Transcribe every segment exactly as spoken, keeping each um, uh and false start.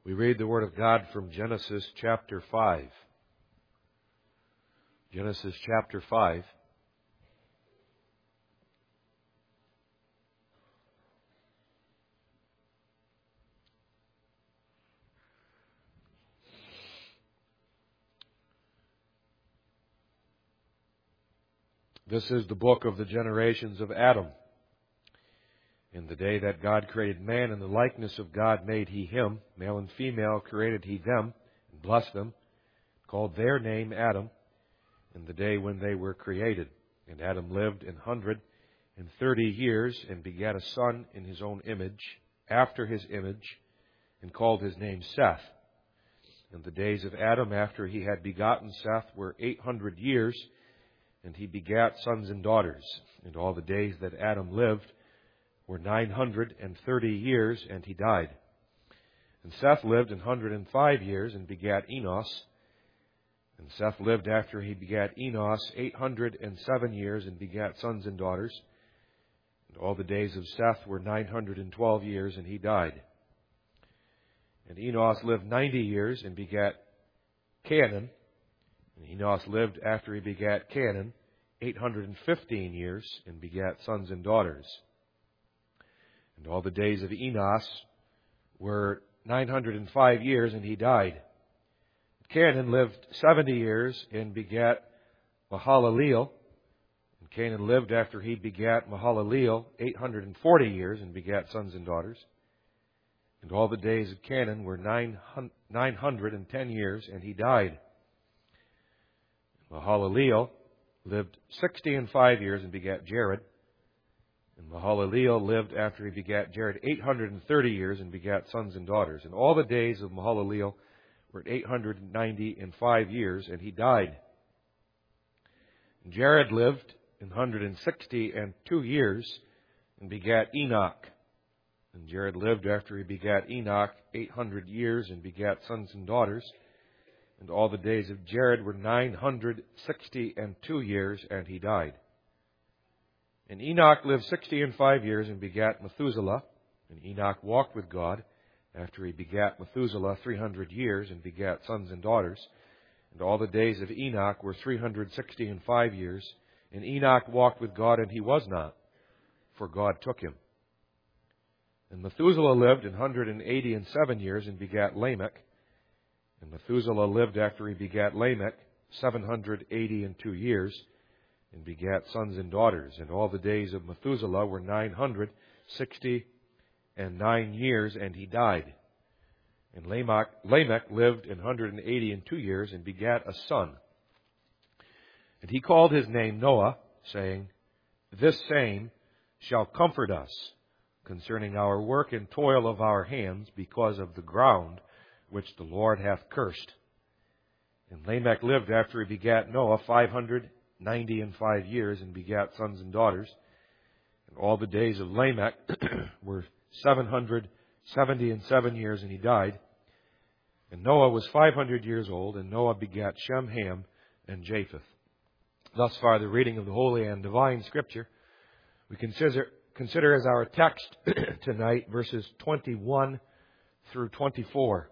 We read the Word of God from Genesis chapter five. Genesis chapter five. This is the book of the generations of Adam. In the day that God created man, in the likeness of God made he him, male and female created he them, and blessed them, called their name Adam, in the day when they were created. And Adam lived an hundred and thirty years, and begat a son in his own image, after his image, and called his name Seth. And the days of Adam after he had begotten Seth were eight hundred years, and he begat sons and daughters. And all the days that Adam lived were nine hundred and thirty years, and he died. And Seth lived an hundred and five years, and begat Enos. And Seth lived after he begat Enos eight hundred and seven years, and begat sons and daughters. And all the days of Seth were nine hundred and twelve years, and he died. And Enos lived ninety years, and begat Cainan. And Enos lived after he begat Cainan eight hundred and fifteen years, and begat sons and daughters. And all the days of Enos were nine hundred and five years, and he died. Cainan lived seventy years, and begat Mahalaleel. And Cainan lived after he begat Mahalaleel eight hundred and forty years, and begat sons and daughters. And all the days of Cainan were nine hundred and ten years, and he died. Mahalaleel lived sixty and five years, and begat Jared. And Mahalaleel lived after he begat Jared eight hundred and thirty years, and begat sons and daughters. And all the days of Mahalaleel were eight hundred and ninety and five years, and he died. And Jared lived one hundred and sixty and two years, and begat Enoch. And Jared lived after he begat Enoch eight hundred years, and begat sons and daughters. And all the days of Jared were nine hundred sixty and two years, and he died. And Enoch lived sixty and five years, and begat Methuselah. And Enoch walked with God after he begat Methuselah three hundred years, and begat sons and daughters. And all the days of Enoch were three hundred sixty and five years. And Enoch walked with God, and he was not, for God took him. And Methuselah lived one hundred and eighty and seven years, and begat Lamech. And Methuselah lived after he begat Lamech seven hundred eighty and two years, and begat sons and daughters. And all the days of Methuselah were nine hundred sixty and nine years, and he died. And Lamech, Lamech lived one hundred and eighty and two years, and begat a son. And he called his name Noah, saying, This same shall comfort us concerning our work and toil of our hands, because of the ground which the Lord hath cursed. And Lamech lived after he begat Noah five hundred ninety and five years, and begat sons and daughters. And all the days of Lamech were seven hundred seventy and seven years, and he died. And Noah was five hundred years old, and Noah begat Shem, Ham, and Japheth. Thus far the reading of the Holy and Divine Scripture. We consider, consider as our text tonight verses twenty-one through twenty-four.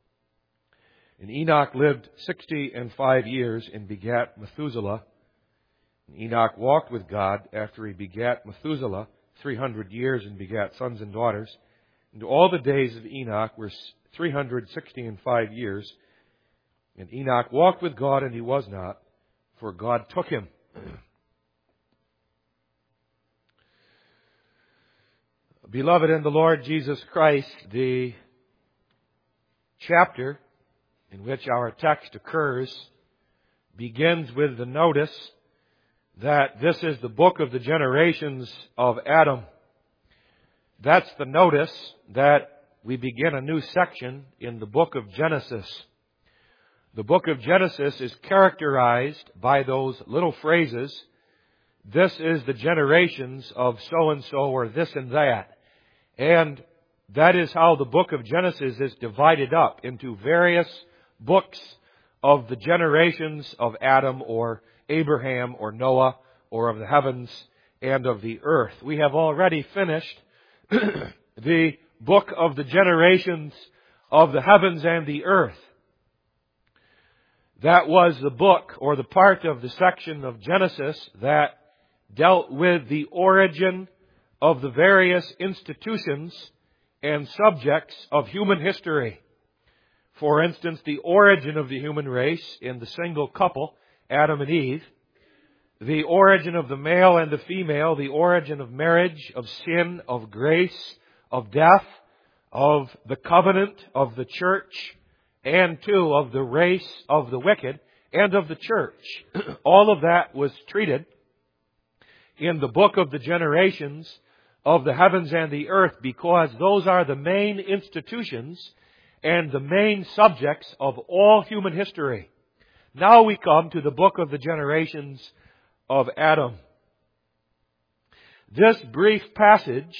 And Enoch lived sixty and five years, and begat Methuselah. And Enoch walked with God after he begat Methuselah three hundred years, and begat sons and daughters. And all the days of Enoch were three hundred sixty and five years. And Enoch walked with God, and he was not, for God took him. Beloved in the Lord Jesus Christ, the chapter in which our text occurs begins with the notice that this is the book of the generations of Adam. That's the notice that we begin a new section in the book of Genesis. The book of Genesis is characterized by those little phrases, this is the generations of so-and-so or this and that. And that is how the book of Genesis is divided up into various books of the generations of Adam or Abraham or Noah or of the heavens and of the earth. We have already finished the book of the generations of the heavens and the earth. That was the book, or the part of the section of Genesis that dealt with the origin of the various institutions and subjects of human history. For instance, the origin of the human race in the single couple, Adam and Eve, the origin of the male and the female, the origin of marriage, of sin, of grace, of death, of the covenant, of the church, and too of the race of the wicked, and of the church. All of that was treated in the book of the generations of the heavens and the earth, because those are the main institutions and the main subjects of all human history. Now we come to the book of the generations of Adam. This brief passage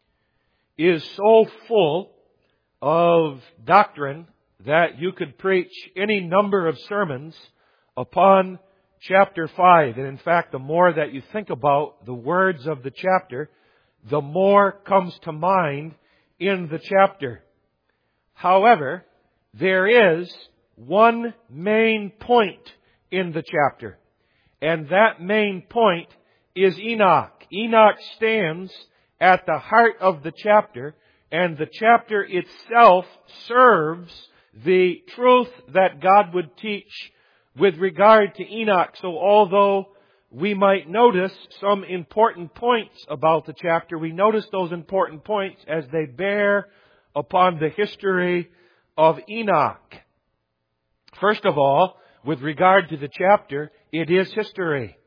is so full of doctrine that you could preach any number of sermons upon chapter five. And in fact, the more that you think about the words of the chapter, the more comes to mind in the chapter. However, there is one main point in the chapter, and that main point is Enoch. Enoch stands at the heart of the chapter, and the chapter itself serves the truth that God would teach with regard to Enoch. So although we might notice some important points about the chapter, we notice those important points as they bear upon the history of Enoch. First of all, with regard to the chapter, it is history.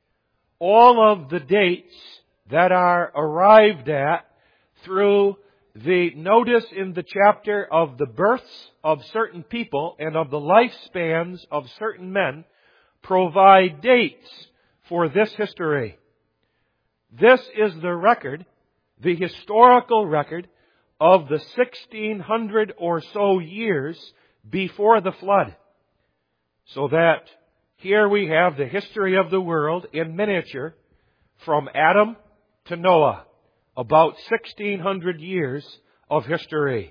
All of the dates that are arrived at through the notice in the chapter of the births of certain people and of the lifespans of certain men provide dates for this history. This is the record, the historical record of the sixteen hundred or so years before the flood. So that here we have the history of the world in miniature from Adam to Noah. About sixteen hundred years of history.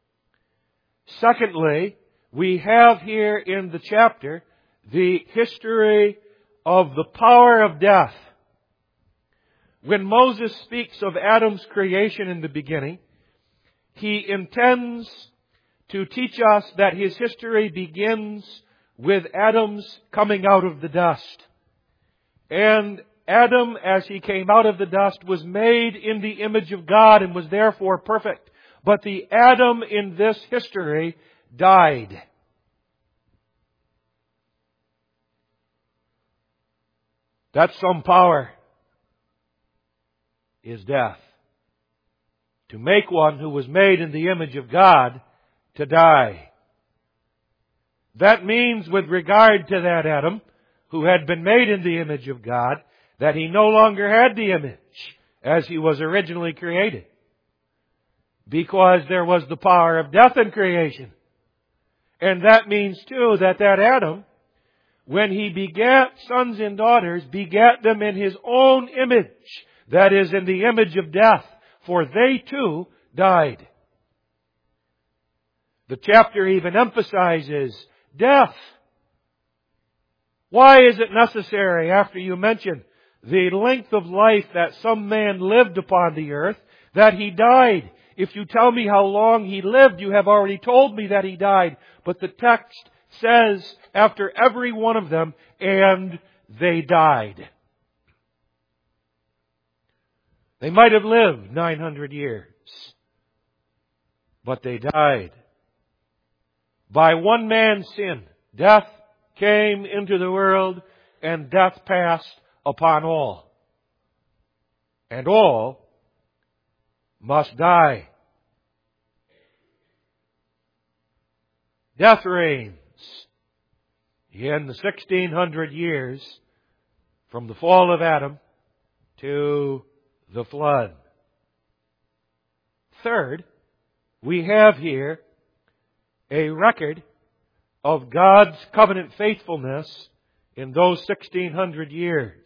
Secondly, we have here in the chapter the history of the power of death. When Moses speaks of Adam's creation in the beginning, he intends to teach us that his history begins with Adam's coming out of the dust. And Adam, as he came out of the dust, was made in the image of God and was therefore perfect. But the Adam in this history died. That's some power, is death. To make one who was made in the image of God to die. That means, with regard to that Adam, who had been made in the image of God, that he no longer had the image as he was originally created. Because there was the power of death in creation. And that means too that that Adam, when he begat sons and daughters, begat them in his own image. That is, in the image of death. For they too died. The chapter even emphasizes death. Why is it necessary, after you mention the length of life that some man lived upon the earth, that he died? If you tell me how long he lived, you have already told me that he died. But the text says, after every one of them, and they died. They might have lived nine hundred years, but they died. By one man's sin, death came into the world, and death passed upon all. And all must die. Death reigns in the sixteen hundred years from the fall of Adam to the flood. Third, we have here a record of God's covenant faithfulness in those sixteen hundred years.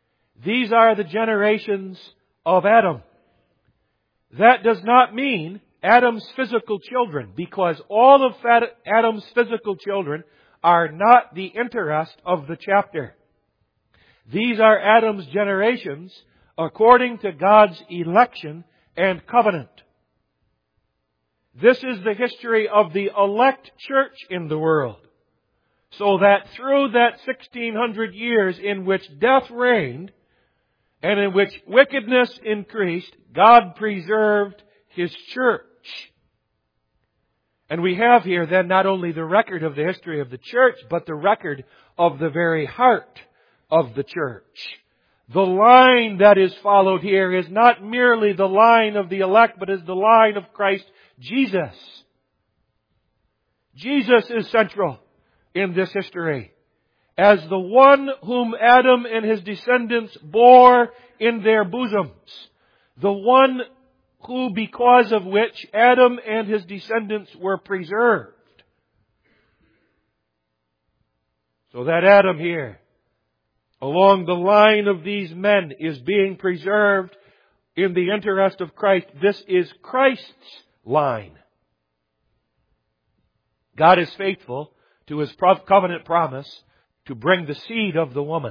These are the generations of Adam. That does not mean Adam's physical children, because all of Adam's physical children are not the interest of the chapter. These are Adam's generations according to God's election and covenant. This is the history of the elect church in the world. So that through that sixteen hundred years in which death reigned and in which wickedness increased, God preserved His church. And we have here then not only the record of the history of the church, but the record of the very heart of the church. The line that is followed here is not merely the line of the elect, but is the line of Christ Jesus. Jesus is central in this history as the one whom Adam and his descendants bore in their bosoms. The one who, because of which Adam and his descendants were preserved. So that Adam here, along the line of these men, is being preserved in the interest of Christ. This is Christ's line. God is faithful to His covenant promise to bring the seed of the woman.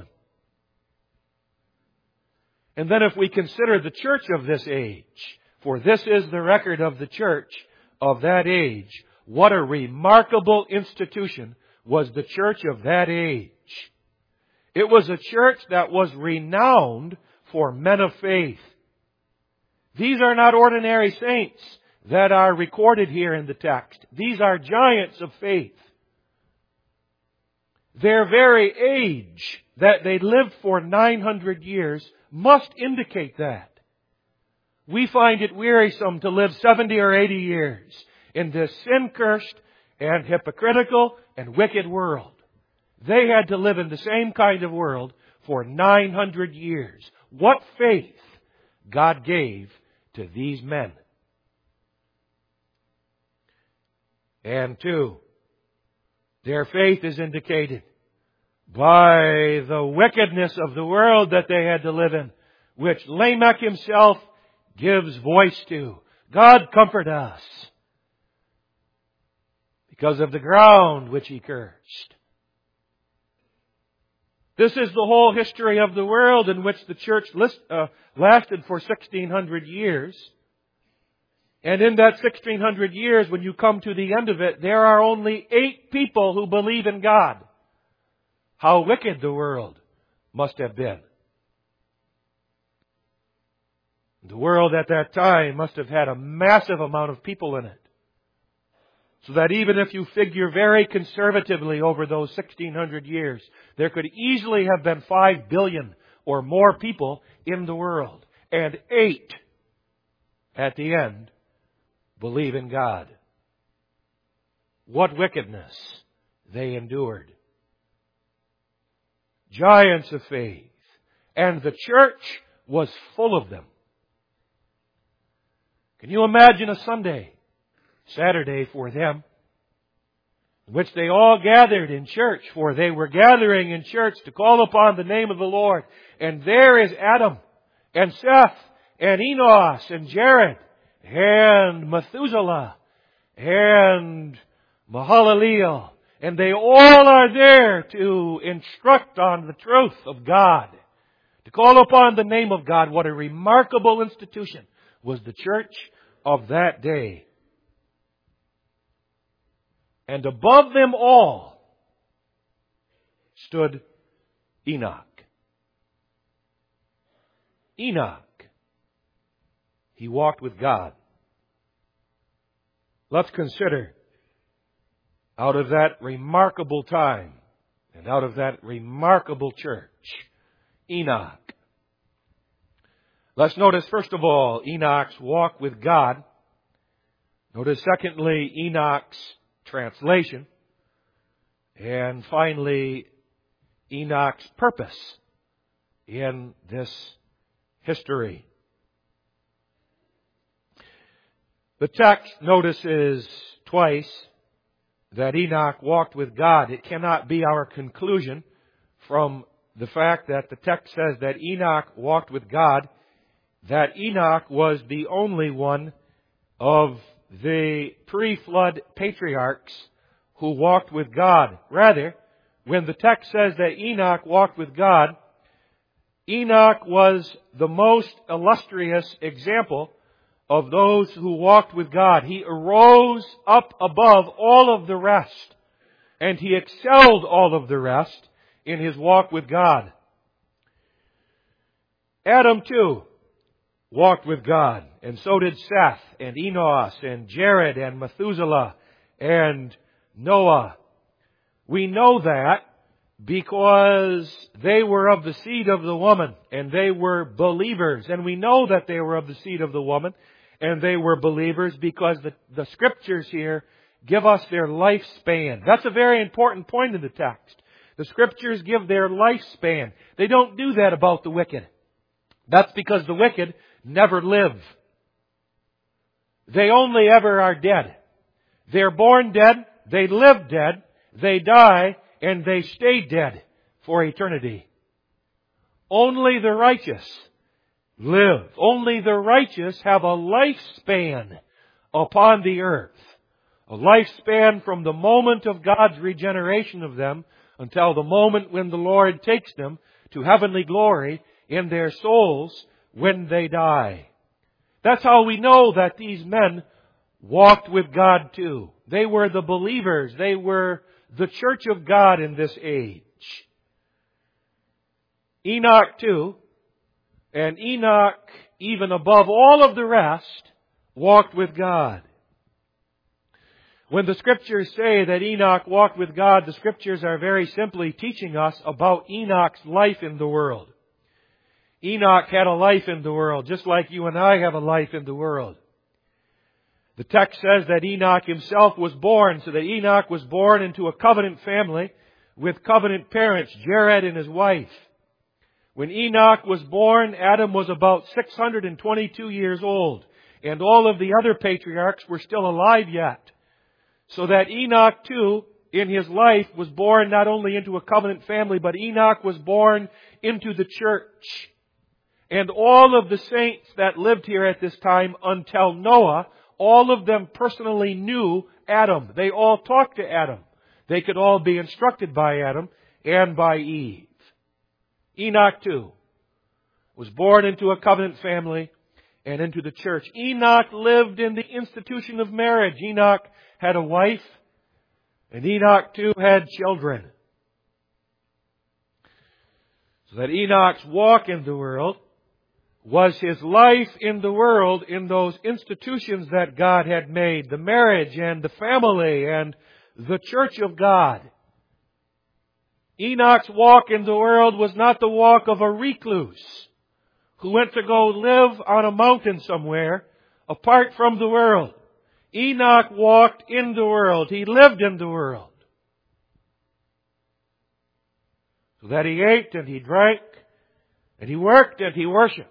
And then if we consider the church of this age, for this is the record of the church of that age, what a remarkable institution was the church of that age. It was a church that was renowned for men of faith. These are not ordinary saints that are recorded here in the text. These are giants of faith. Their very age that they lived for nine hundred years must indicate that. We find it wearisome to live seventy or eighty years in this sin-cursed and hypocritical and wicked world. They had to live in the same kind of world for nine hundred years. What faith God gave to these men. And two, their faith is indicated by the wickedness of the world that they had to live in, which Lamech himself gives voice to. God comfort us because of the ground which he cursed. This is the whole history of the world in which the church list, uh, lasted for sixteen hundred years. And in that sixteen hundred years, when you come to the end of it, there are only eight people who believe in God. How wicked the world must have been. The world at that time must have had a massive amount of people in it. So that even if you figure very conservatively over those sixteen hundred years, there could easily have been five billion or more people in the world. And eight, at the end, believe in God. What wickedness they endured. Giants of faith. And the church was full of them. Can you imagine a Sunday, Saturday for them, in which they all gathered in church, for they were gathering in church to call upon the name of the Lord. And there is Adam, and Seth, and Enos, and Jared, and Methuselah, and Mahalaleel. And they all are there to instruct on the truth of God, to call upon the name of God. What a remarkable institution was the church of that day. And above them all stood Enoch. Enoch. He walked with God. Let's consider, out of that remarkable time and out of that remarkable church, Enoch. Let's notice, first of all, Enoch's walk with God. Notice, secondly, Enoch's translation. And finally, Enoch's purpose in this history. The text notices twice that Enoch walked with God. It cannot be our conclusion from the fact that the text says that Enoch walked with God, that Enoch was the only one of the pre-flood patriarchs who walked with God. Rather, when the text says that Enoch walked with God, Enoch was the most illustrious example of those who walked with God. He arose up above all of the rest, and he excelled all of the rest in his walk with God. Adam, too, walked with God, and so did Seth, and Enos, and Jared, and Methuselah, and Noah. We know that because they were of the seed of the woman, and they were believers. And we know that they were of the seed of the woman, and they were believers because the, the Scriptures here give us their lifespan. That's a very important point in the text. The Scriptures give their lifespan. They don't do that about the wicked. That's because the wicked never live. They only ever are dead. They're born dead, they live dead, they die, and they stay dead for eternity. Only the righteous live. Only the righteous have a lifespan upon the earth. A lifespan from the moment of God's regeneration of them until the moment when the Lord takes them to heavenly glory in their souls when they die. That's how we know that these men walked with God too. They were the believers. They were the church of God in this age. Enoch too, and Enoch, even above all of the rest, walked with God. When the Scriptures say that Enoch walked with God, the Scriptures are very simply teaching us about Enoch's life in the world. Enoch had a life in the world, just like you and I have a life in the world. The text says that Enoch himself was born, so that Enoch was born into a covenant family with covenant parents, Jared and his wife. When Enoch was born, Adam was about six hundred twenty-two years old, and all of the other patriarchs were still alive yet. So that Enoch too, in his life, was born not only into a covenant family, but Enoch was born into the church. And all of the saints that lived here at this time until Noah, all of them personally knew Adam. They all talked to Adam. They could all be instructed by Adam and by Eve. Enoch too was born into a covenant family and into the church. Enoch lived in the institution of marriage. Enoch had a wife, and Enoch too had children. So that Enoch's walk in the world was his life in the world in those institutions that God had made, the marriage and the family and the church of God. Enoch's walk in the world was not the walk of a recluse who went to go live on a mountain somewhere apart from the world. Enoch walked in the world. He lived in the world. So that he ate and he drank and he worked and he worshipped.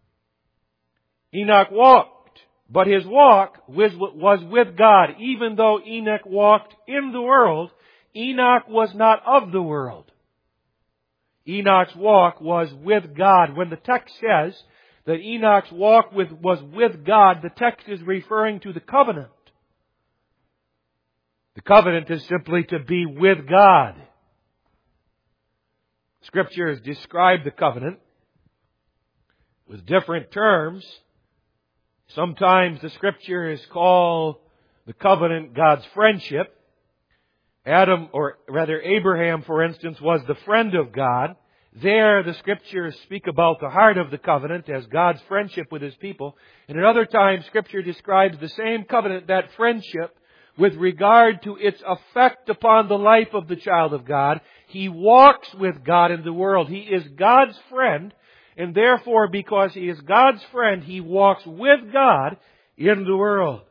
Enoch walked, but his walk was with God. Even though Enoch walked in the world, Enoch was not of the world. Enoch's walk was with God. When the text says that Enoch's walk with, was with God, the text is referring to the covenant. The covenant is simply to be with God. Scriptures describe the covenant with different terms. Sometimes the Scriptures call the covenant God's friendship. Adam, or rather Abraham, for instance, was the friend of God. There the Scriptures speak about the heart of the covenant as God's friendship with His people. And at other times Scripture describes the same covenant, that friendship, with regard to its effect upon the life of the child of God. He walks with God in the world. He is God's friend. And therefore, because he is God's friend, he walks with God in the world.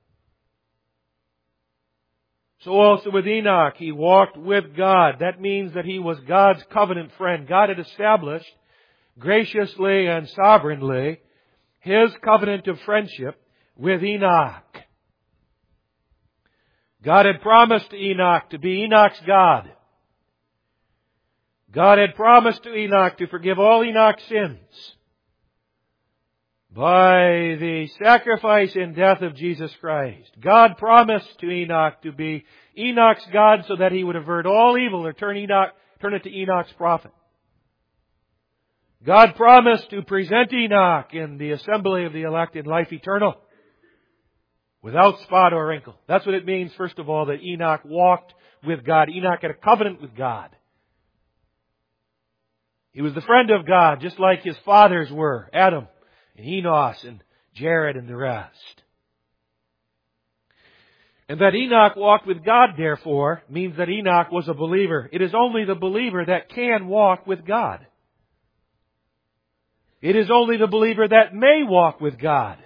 So also with Enoch, he walked with God. That means that he was God's covenant friend. God had established graciously and sovereignly His covenant of friendship with Enoch. God had promised Enoch to be Enoch's God. God had promised to Enoch to forgive all Enoch's sins. By the sacrifice and death of Jesus Christ, God promised to Enoch to be Enoch's God so that he would avert all evil or turn Enoch, turn it to Enoch's prophet. God promised to present Enoch in the assembly of the elect in life eternal, without spot or wrinkle. That's what it means, first of all, that Enoch walked with God. Enoch had a covenant with God. He was the friend of God, just like his fathers were, Adam and Enos and Jared and the rest. And that Enoch walked with God, therefore, means that Enoch was a believer. It is only the believer that can walk with God. It is only the believer that may walk with God.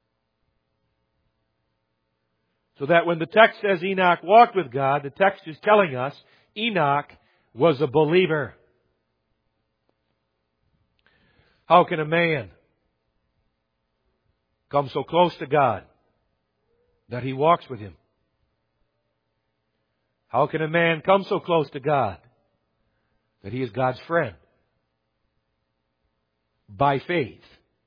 So that when the text says Enoch walked with God, the text is telling us Enoch was a believer. How can a man come so close to God that he walks with Him? How can a man come so close to God that he is God's friend? By faith.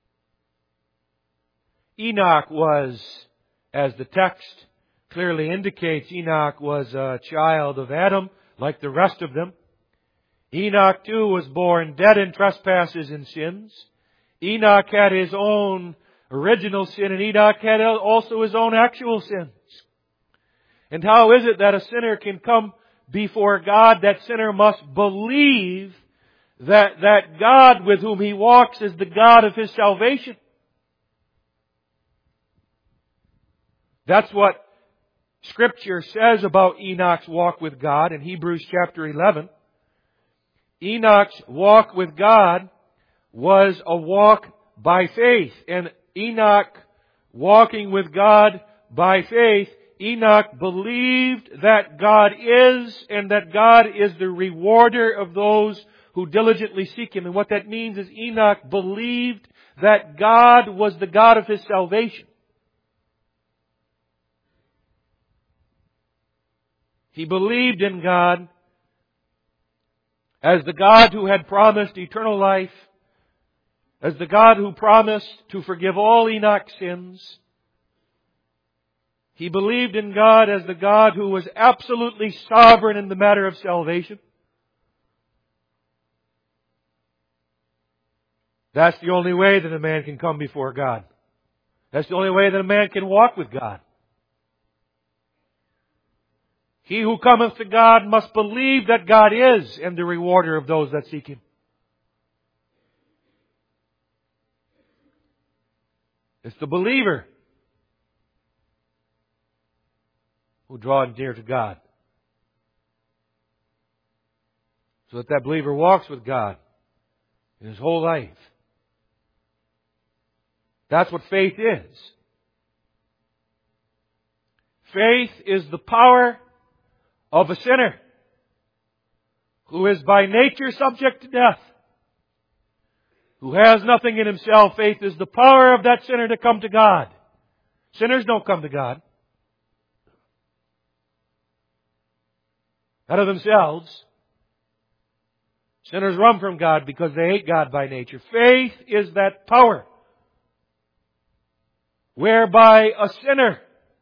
Enoch was, as the text clearly indicates, Enoch was a child of Adam, like the rest of them. Enoch too was born dead in trespasses and sins. Enoch had his own original sin, and Enoch had also his own actual sins. And how is it that a sinner can come before God? That sinner must believe that, that God with whom he walks is the God of his salvation. That's what Scripture says about Enoch's walk with God in Hebrews chapter eleven. Enoch's walk with God was a walk by faith. And Enoch, walking with God by faith, Enoch believed that God is, and that God is the rewarder of those who diligently seek Him. And what that means is Enoch believed that God was the God of his salvation. He believed in God as the God who had promised eternal life, as the God who promised to forgive all Enoch's sins. He believed in God as the God who was absolutely sovereign in the matter of salvation. That's the only way that a man can come before God. That's the only way that a man can walk with God. He who cometh to God must believe that God is, and the rewarder of those that seek Him. It's the believer who draws near to God, so that that believer walks with God in his whole life. That's what faith is. Faith is the power of a sinner who is by nature subject to death, who has nothing in himself. Faith is the power of that sinner to come to God. Sinners don't come to God out of themselves. Sinners run from God because they hate God by nature. Faith is that power whereby a sinner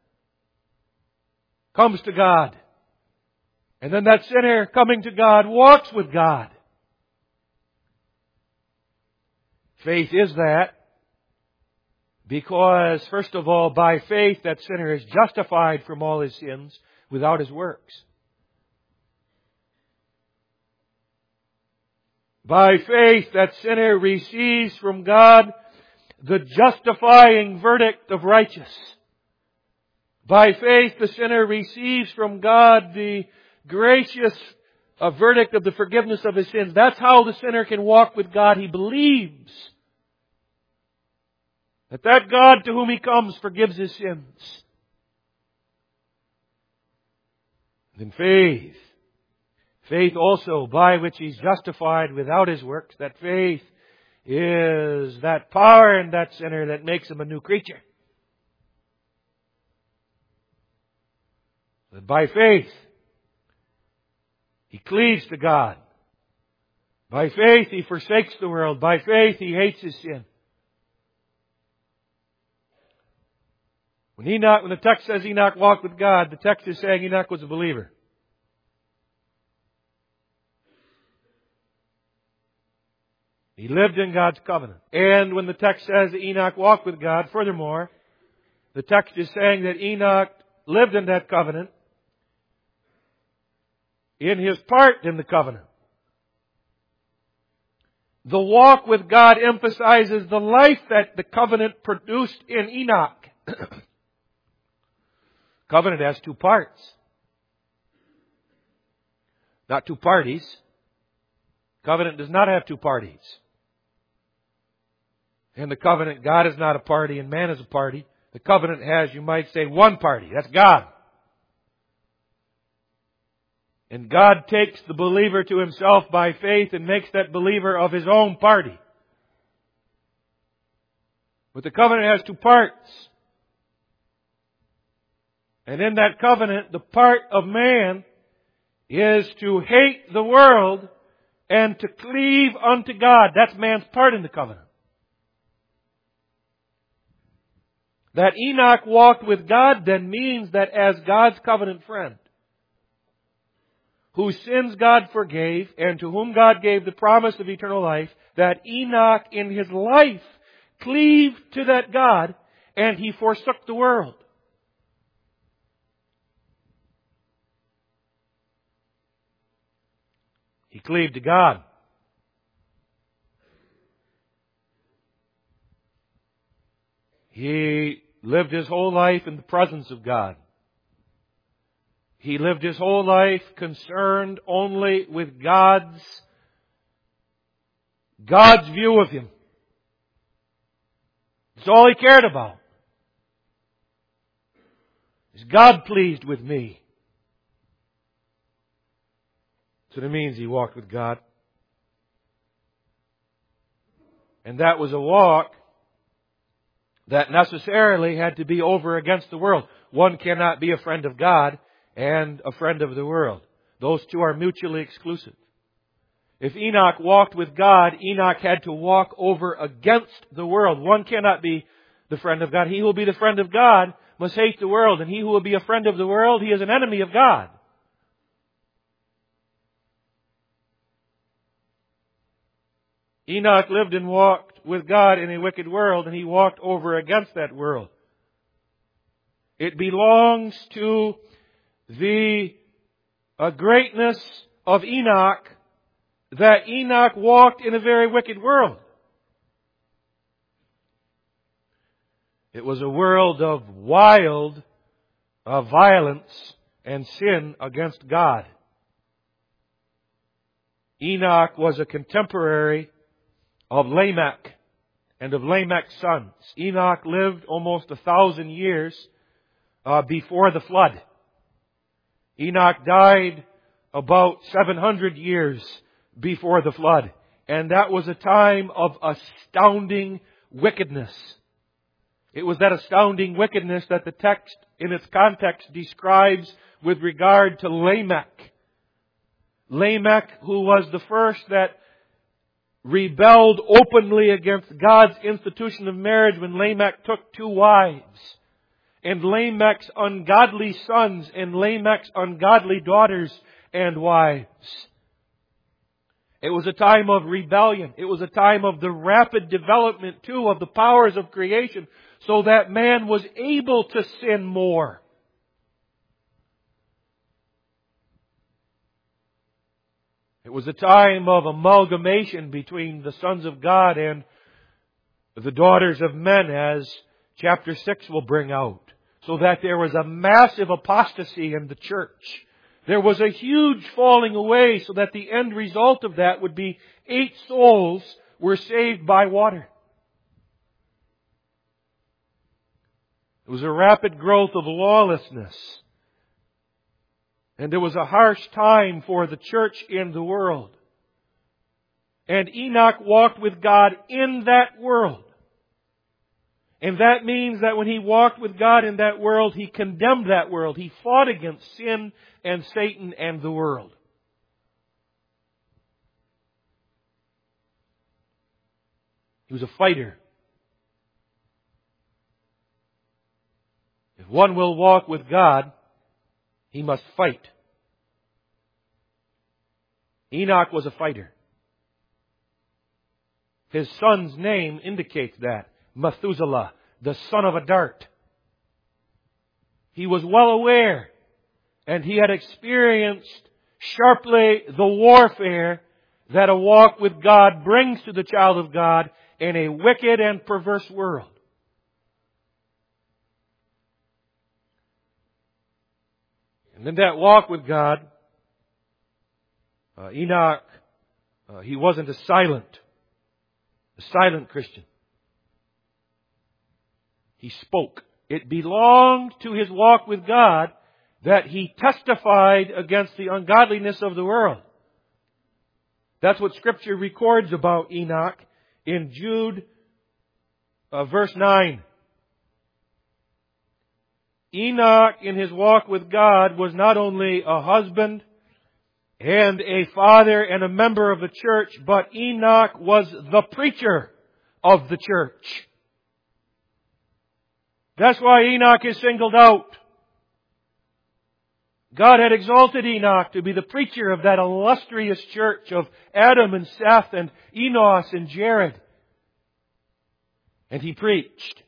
comes to God. And then that sinner coming to God walks with God. Faith is that because, first of all, by faith that sinner is justified from all his sins without his works. By faith that sinner receives from God the justifying verdict of righteous. By faith the sinner receives from God the gracious a verdict of the forgiveness of his sins. That's how the sinner can walk with God. He believes that that God to whom he comes forgives his sins. Then faith. Faith also by which he's justified without his works. That faith is that power in that sinner that makes him a new creature. That by faith he cleaves to God. By faith he forsakes the world. By faith he hates his sin. When Enoch, when the text says Enoch walked with God, the text is saying Enoch was a believer. He lived in God's covenant. And when the text says that Enoch walked with God, furthermore, the text is saying that Enoch lived in that covenant in his part in the covenant. The walk with God emphasizes the life that the covenant produced in Enoch. Covenant has two parts. Not two parties. Covenant does not have two parties. In the covenant, God is not a party and man is a party. The covenant has, you might say, one party. That's God. And God takes the believer to Himself by faith and makes that believer of His own party. But the covenant has two parts. And in that covenant, the part of man is to hate the world and to cleave unto God. That's man's part in the covenant. That Enoch walked with God then means that as God's covenant friend, whose sins God forgave and to whom God gave the promise of eternal life, that Enoch in his life cleaved to that God and he forsook the world. He cleaved to God. He lived his whole life in the presence of God. He lived his whole life concerned only with God's, God's view of him. That's all he cared about. Is God pleased with me? That's what it means he walked with God. And that was a walk that necessarily had to be over against the world. One cannot be a friend of God and a friend of the world. Those two are mutually exclusive. If Enoch walked with God, Enoch had to walk over against the world. One cannot be the friend of God. He who will be the friend of God must hate the world. And he who will be a friend of the world, he is an enemy of God. Enoch lived and walked with God in a wicked world, and he walked over against that world. It belongs to the uh, greatness of Enoch that Enoch walked in a very wicked world. It was a world of wild uh, violence and sin against God. Enoch was a contemporary of Lamech and of Lamech's sons. Enoch lived almost a thousand years uh, before the flood. Enoch died about seven hundred years before the flood. And that was a time of astounding wickedness. It was that astounding wickedness that the text in its context describes with regard to Lamech. Lamech, who was the first that rebelled openly against God's institution of marriage when Lamech took two wives. And Lamech's ungodly sons and Lamech's ungodly daughters and wives. It was a time of rebellion. It was a time of the rapid development, too, of the powers of creation, so that man was able to sin more. It was a time of amalgamation between the sons of God and the daughters of men, as chapter six will bring out. So that there was a massive apostasy in the church. There was a huge falling away, so that the end result of that would be eight souls were saved by water. It was a rapid growth of lawlessness. And there was a harsh time for the church in the world. And Enoch walked with God in that world. And that means that when he walked with God in that world, he condemned that world. He fought against sin and Satan and the world. He was a fighter. one will walk with God, he must fight. Enoch was a fighter. His son's name indicates that. Methuselah, the son of a dart. He was well aware, and he had experienced sharply the warfare that a walk with God brings to the child of God in a wicked and perverse world. And in that walk with God, uh, Enoch, uh, he wasn't a silent, a silent Christian. He spoke. It belonged to his walk with God that he testified against the ungodliness of the world. That's what Scripture records about Enoch in Jude uh, verse nine. Enoch, in his walk with God, was not only a husband and a father and a member of the church, but Enoch was the preacher of the church. That's why Enoch is singled out. God had exalted Enoch to be the preacher of that illustrious church of Adam and Seth and Enos and Jared. And he preached.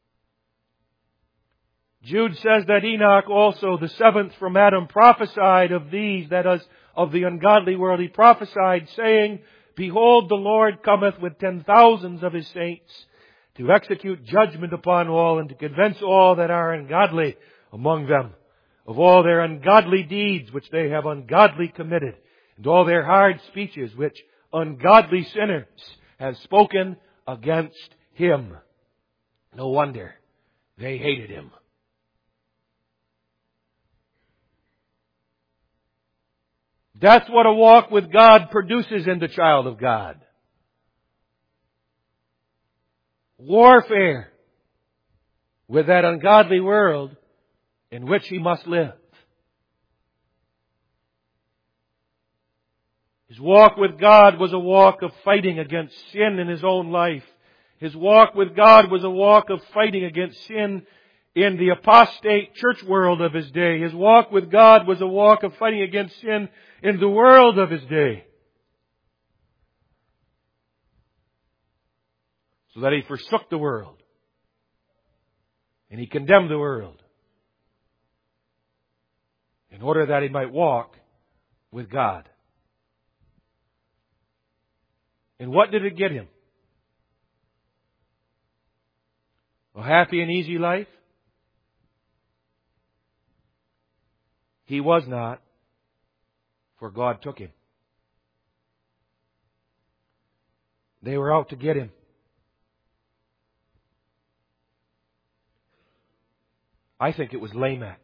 Jude says that Enoch also, the seventh from Adam, prophesied of these, that is, of the ungodly world. He prophesied, saying, Behold, the Lord cometh with ten thousands of His saints, to execute judgment upon all, and to convince all that are ungodly among them of all their ungodly deeds which they have ungodly committed, and all their hard speeches which ungodly sinners have spoken against Him. No wonder they hated Him. That's what a walk with God produces in the child of God. Warfare with that ungodly world in which he must live. His walk with God was a walk of fighting against sin in his own life. His walk with God was a walk of fighting against sin in the apostate church world of his day. His walk with God was a walk of fighting against sin in the world of his day. So that he forsook the world. And he condemned the world. In order that he might walk with God. And what did it get him? A happy and easy life? He was not, for God took him. They were out to get him. I think it was Lamech.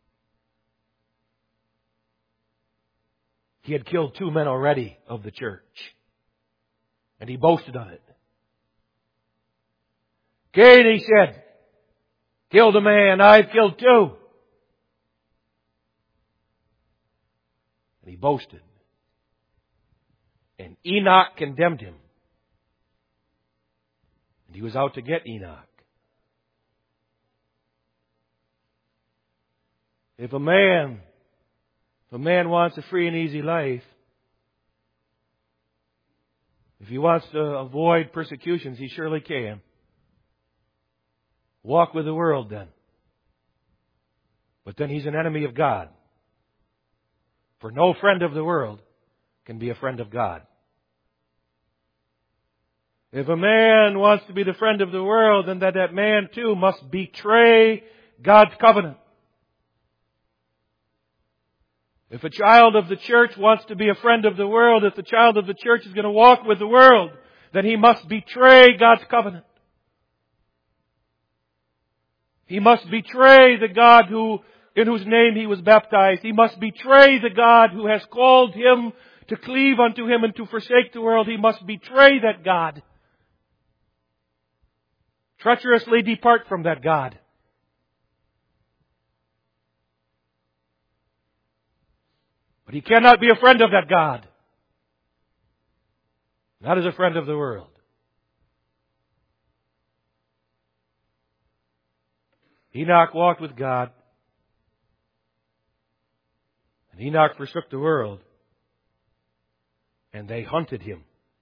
He had killed two men already of the church. And he boasted of it. Cain, he said, killed a man, I've killed two. And he boasted. And Enoch condemned him. And he was out to get Enoch. If a man, if a man wants a free and easy life, if he wants to avoid persecutions, he surely can. Walk with the world then. But then he's an enemy of God. For no friend of the world can be a friend of God. If a man wants to be the friend of the world, then that, that man too must betray God's covenant. If a child of the church wants to be a friend of the world, if the child of the church is going to walk with the world, then he must betray God's covenant. He must betray the God who, in whose name he was baptized. He must betray the God who has called him to cleave unto Him and to forsake the world. He must betray that God. Treacherously depart from that God. But he cannot be a friend of that God. Not as a friend of the world. Enoch walked with God. And Enoch forsook the world. And they hunted him.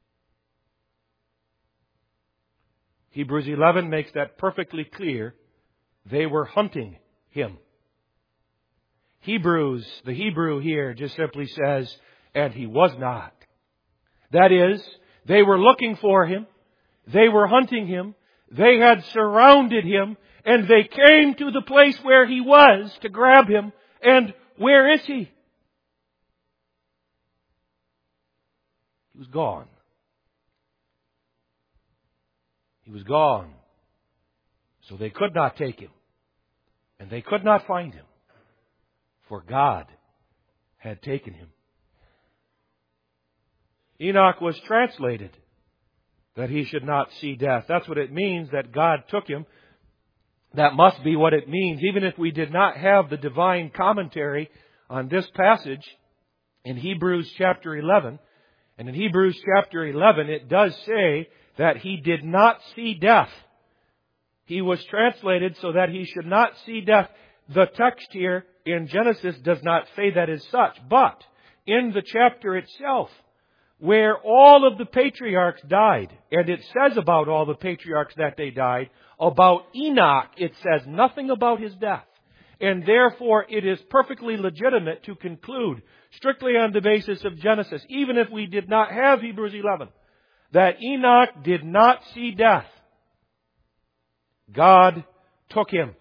Hebrews eleven makes that perfectly clear. They were hunting him. Hebrews, the Hebrew here just simply says, and he was not. That is, they were looking for him. They were hunting him. They had surrounded him. And they came to the place where he was to grab him. And where is he? He was gone. He was gone. So they could not take him. And they could not find him. For God had taken him. Enoch was translated that he should not see death. That's what it means that God took him. That must be what it means. Even if we did not have the divine commentary on this passage in Hebrews chapter eleven, and in Hebrews chapter eleven it does say that he did not see death. He was translated so that he should not see death. The text here in Genesis does not say that as such, but in the chapter itself, where all of the patriarchs died, and it says about all the patriarchs that they died, about Enoch, it says nothing about his death. And therefore, it is perfectly legitimate to conclude, strictly on the basis of Genesis, even if we did not have Hebrews eleven, that Enoch did not see death. God took him.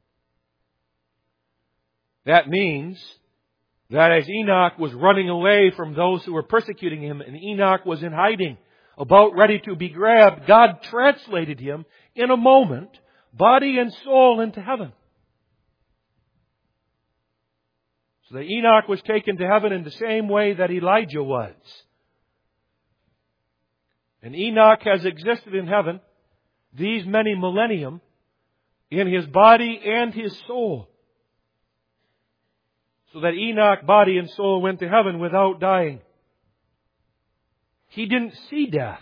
That means that as Enoch was running away from those who were persecuting him, and Enoch was in hiding, about ready to be grabbed, God translated him in a moment, body and soul, into heaven. So that Enoch was taken to heaven in the same way that Elijah was. And Enoch has existed in heaven these many millennium in his body and his soul. So that Enoch, body and soul, went to heaven without dying. He didn't see death.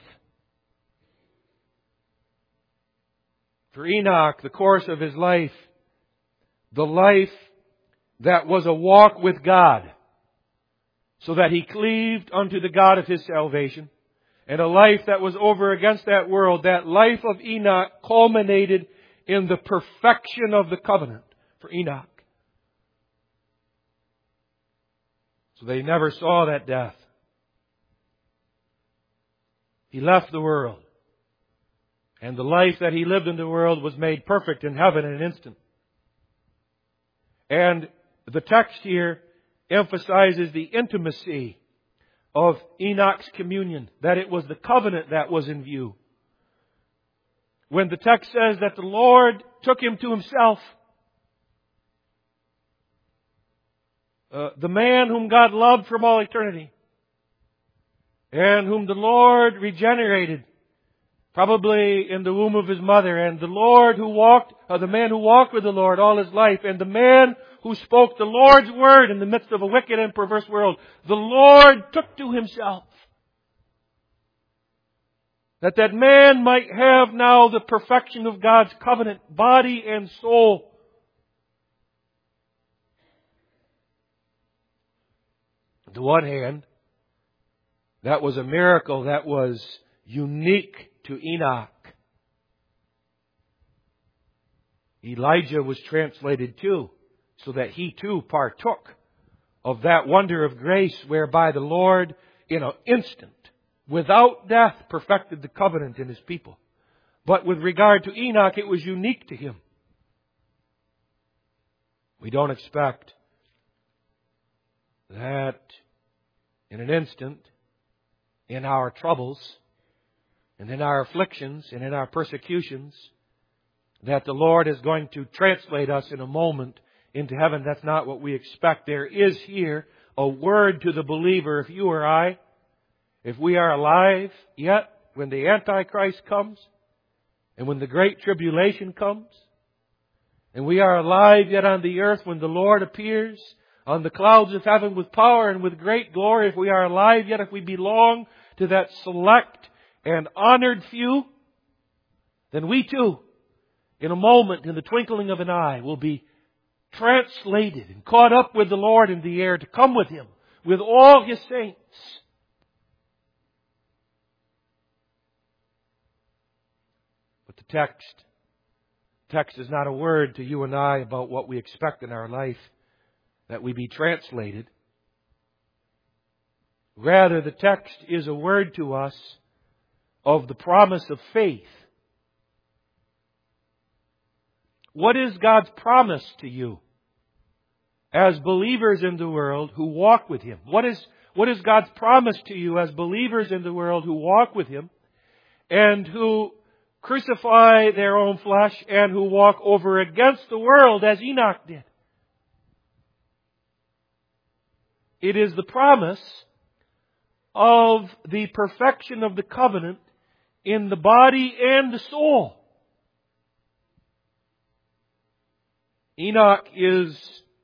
For Enoch, the course of his life, the life that was a walk with God, so that he cleaved unto the God of his salvation, and a life that was over against that world, that life of Enoch culminated in the perfection of the covenant for Enoch. So they never saw that death. He left the world. And the life that he lived in the world was made perfect in heaven in an instant. And the text here emphasizes the intimacy of Enoch's communion, that it was the covenant that was in view. When the text says that the Lord took him to himself, uh, the man whom God loved from all eternity, and whom the Lord regenerated, probably in the womb of his mother, and the Lord who walked, uh, the man who walked with the Lord all his life, and the man who spoke the Lord's word in the midst of a wicked and perverse world, the Lord took to himself. That that man might have now the perfection of God's covenant, body and soul. On the one hand, that was a miracle that was unique to Enoch. Elijah was translated too, so that he too partook of that wonder of grace whereby the Lord, in an instant, without death, perfected the covenant in his people. But with regard to Enoch, it was unique to him. We don't expect that in an instant, in our troubles, and in our afflictions, and in our persecutions, that the Lord is going to translate us in a moment into heaven. That's not what we expect. There is here a word to the believer, if you or I, if we are alive yet when the Antichrist comes, and when the Great Tribulation comes, and we are alive yet on the earth when the Lord appears on the clouds of heaven with power and with great glory, if we are alive yet, if we belong to that select and honored few, then we too, in a moment, in the twinkling of an eye, will be translated and caught up with the Lord in the air to come with Him, with all His saints. But the text, text is not a word to you and I about what we expect in our life, that we be translated. Rather, the text is a word to us of the promise of faith. What is God's promise to you as believers in the world who walk with Him? What is, what is God's promise to you as believers in the world who walk with Him and who crucify their own flesh and who walk over against the world as Enoch did? It is the promise of the perfection of the covenant in the body and the soul. Enoch is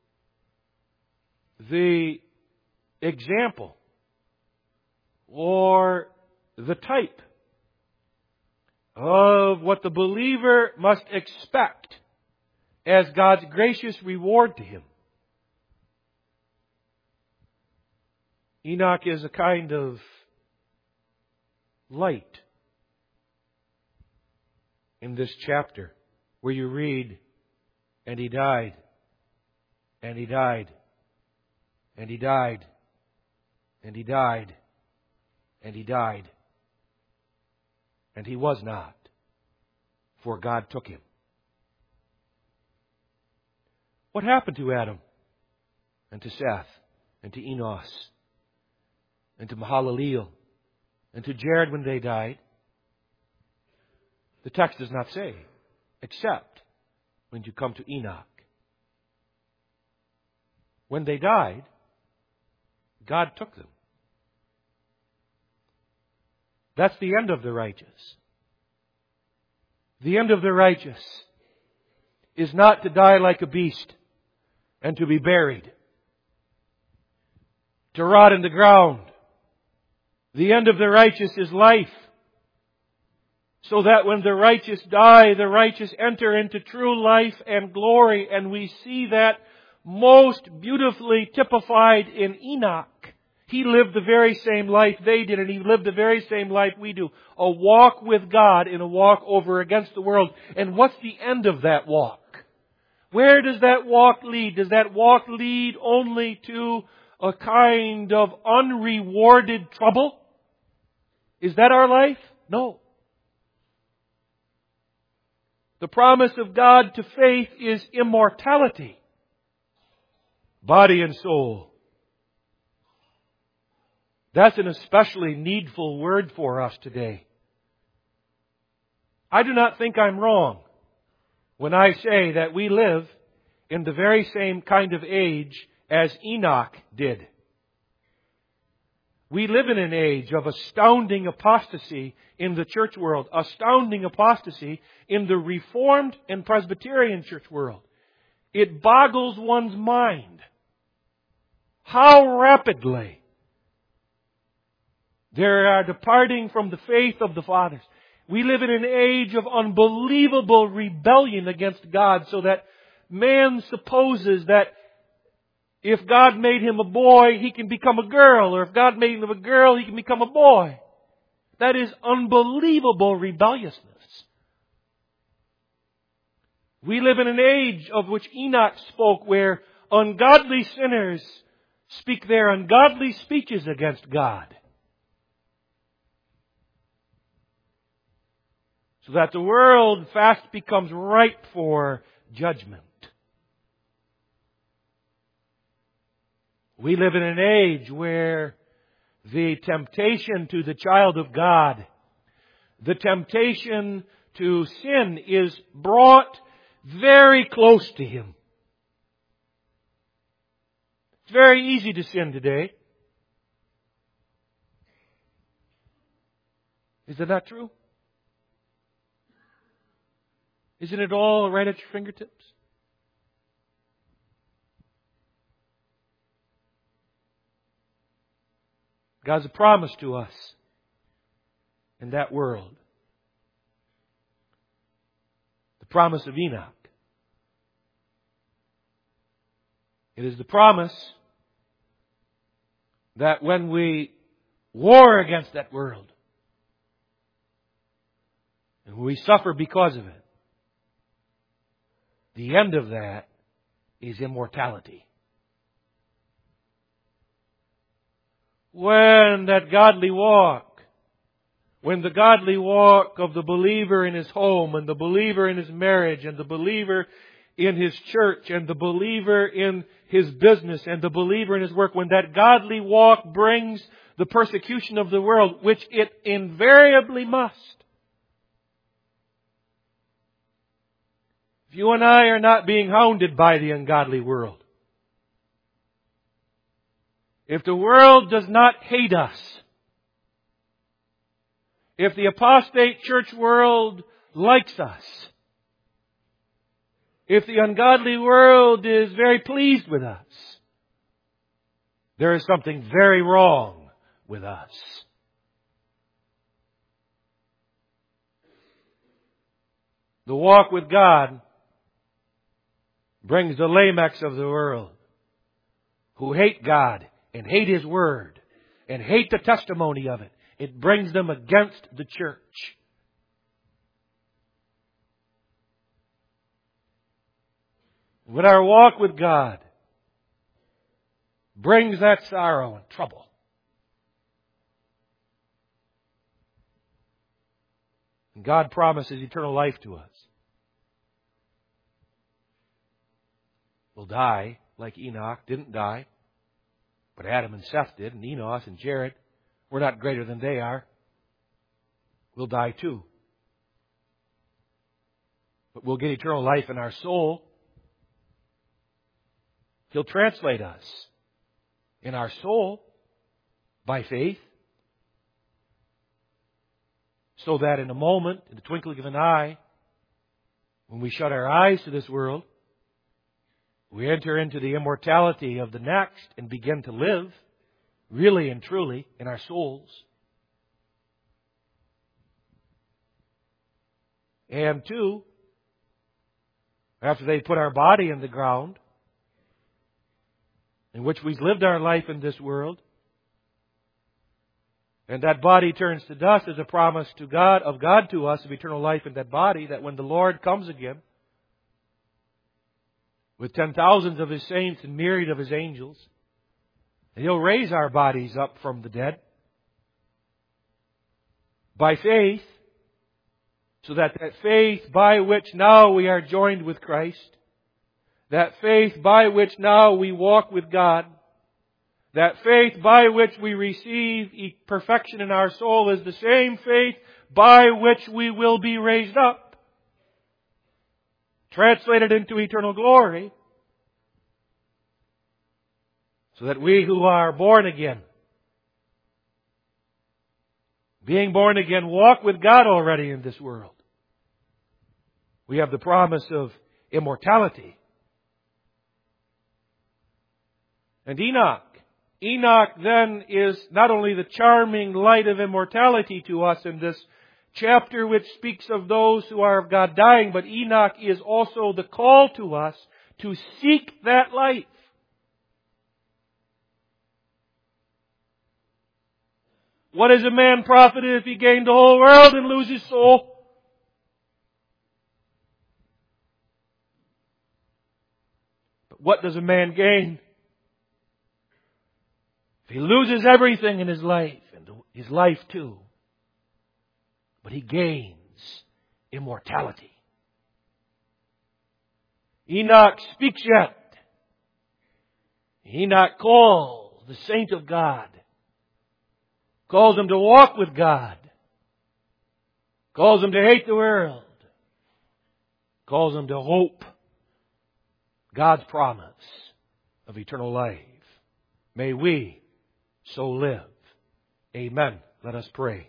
the example or the type of what the believer must expect as God's gracious reward to him. Enoch is a kind of light in this chapter where you read, and he died, and he died, and he died, and he died, and he died, and he was not, for God took him. What happened to Adam, and to Seth, and to Enos, and to Mahalaleel, and to Jared when they died? The text does not say, except when you come to Enoch. When they died, God took them. That's the end of the righteous. The end of the righteous is not to die like a beast and to be buried, to rot in the ground. The end of the righteous is life, so that when the righteous die, the righteous enter into true life and glory. And we see that most beautifully typified in Enoch. He lived the very same life they did, and he lived the very same life we do. A walk with God in a walk over against the world. And what's the end of that walk? Where does that walk lead? Does that walk lead only to a kind of unrewarded trouble? Is that our life? No. The promise of God to faith is immortality, body and soul. That's an especially needful word for us today. I do not think I'm wrong when I say that we live in the very same kind of age as Enoch did. We live in an age of astounding apostasy in the church world, astounding apostasy in the Reformed and Presbyterian church world. It boggles one's mind how rapidly they are departing from the faith of the fathers. We live in an age of unbelievable rebellion against God, so that man supposes that if God made him a boy, he can become a girl. Or if God made him a girl, he can become a boy. That is unbelievable rebelliousness. We live in an age of which Enoch spoke, where ungodly sinners speak their ungodly speeches against God, so that the world fast becomes ripe for judgment. We live in an age where the temptation to the child of God, the temptation to sin, is brought very close to him. It's very easy to sin today. Is that not true? Isn't it all right at your fingertips? God's a promise to us in that world. The promise of Enoch. It is the promise that when we war against that world, and we suffer because of it, the end of that is immortality. When that godly walk, when the godly walk of the believer in his home, and the believer in his marriage, and the believer in his church, and the believer in his business, and the believer in his work, when that godly walk brings the persecution of the world, which it invariably must. If you and I are not being hounded by the ungodly world, if the world does not hate us, if the apostate church world likes us, if the ungodly world is very pleased with us, there is something very wrong with us. The walk with God brings the Lamechs of the world who hate God and hate His Word and hate the testimony of it. It brings them against the church. When our walk with God brings that sorrow and trouble, and God promises eternal life to us, we'll die like Enoch didn't die, but Adam and Seth did, and Enos and Jared. We're not greater than they are. We'll die too. But we'll get eternal life in our soul. He'll translate us in our soul by faith, so that in a moment, in the twinkling of an eye, when we shut our eyes to this world, we enter into the immortality of the next and begin to live, really and truly, in our souls. And two, after they put our body in the ground, in which we've lived our life in this world, and that body turns to dust as a promise to God, of God to us, of eternal life in that body, that when the Lord comes again, with ten thousands of His saints and myriad of His angels, and He'll raise our bodies up from the dead by faith, so that that faith by which now we are joined with Christ, that faith by which now we walk with God, that faith by which we receive perfection in our soul is the same faith by which we will be raised up, translated into eternal glory, so that we who are born again, being born again, walk with God already in this world. We have the promise of immortality. And Enoch. Enoch then is not only the charming light of immortality to us in this chapter which speaks of those who are of God dying, but Enoch is also the call to us to seek that life. What is a man profited if he gained the whole world and lose his soul? But what does a man gain if he loses everything in his life, and his life too, but he gains immortality? Enoch speaks yet. Enoch calls the saint of God, calls him to walk with God, calls him to hate the world, calls him to hope God's promise of eternal life. May we so live. Amen. Let us pray.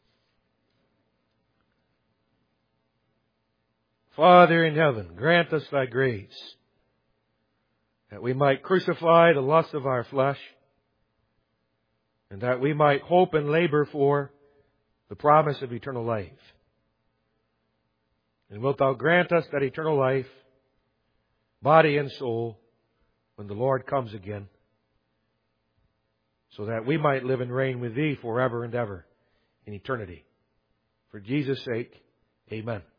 Father in heaven, grant us Thy grace, that we might crucify the lusts of our flesh, and that we might hope and labor for the promise of eternal life. And wilt Thou grant us that eternal life, body and soul, when the Lord comes again, so that we might live and reign with Thee forever and ever in eternity. For Jesus' sake, amen.